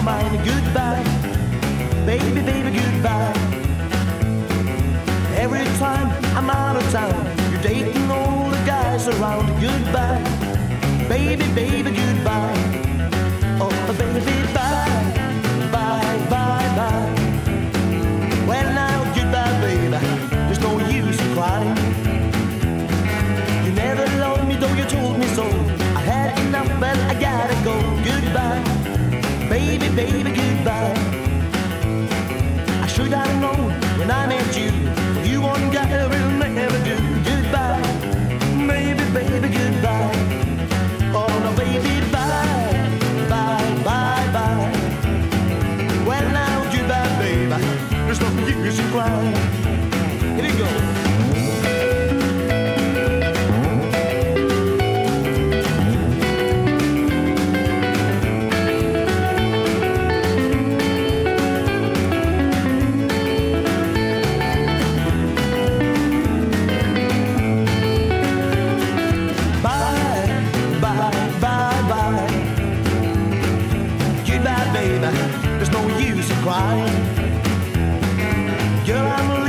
mind. Goodbye, baby, baby, goodbye. Every time I'm out of town, you're dating all the guys around. Goodbye, baby, baby, goodbye. Oh, baby, bye, bye, bye, bye. Well, now, goodbye, baby. There's no use in crying. You never loved me, though you told me so. I had enough, but I gotta go. Goodbye, baby, baby, goodbye. I should have known when I met you. You one guy will never do. Goodbye, baby, baby, goodbye. Oh no, baby, bye, bye, bye, bye. Well now, goodbye, baby. There's no use in crying. Here you go. There's no use in crying. Girl, I'm